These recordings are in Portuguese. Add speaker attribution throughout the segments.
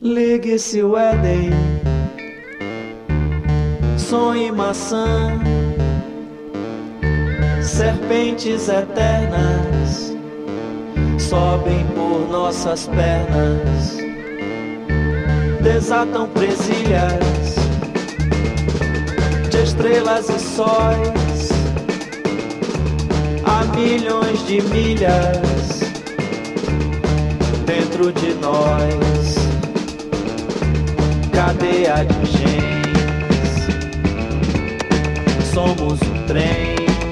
Speaker 1: Ligue-se o Éden, sonhe maçã, serpentes eternas sobem por nossas pernas, desatam presilhas de estrelas e sóis a milhões de milhas dentro de nós. Cadeia de genes, somos um trem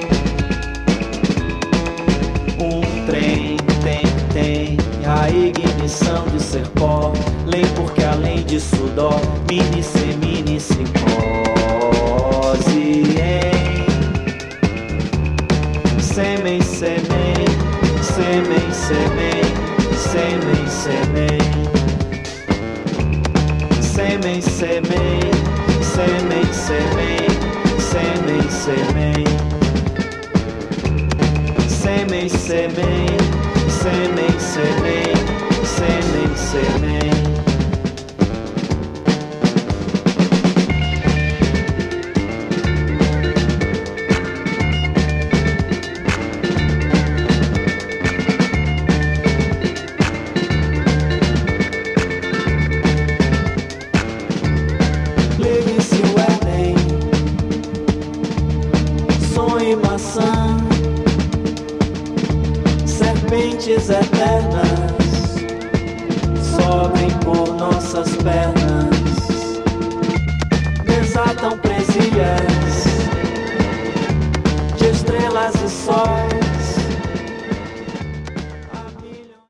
Speaker 1: tem a ignição de ser pó, lei porque além de sudor, minicose em sêmen, sêmen, sêmen, sêmen, sêmen, sêmen, sêmen, sêmen, sêmen, sêmen, sêmen, sêmen, sêmen, sêmen, sêmen, sêmen, sêmen, sêmen. Ligue-se o Éden, sonhe maçã, serpentes eternas sobem por nossas pernas,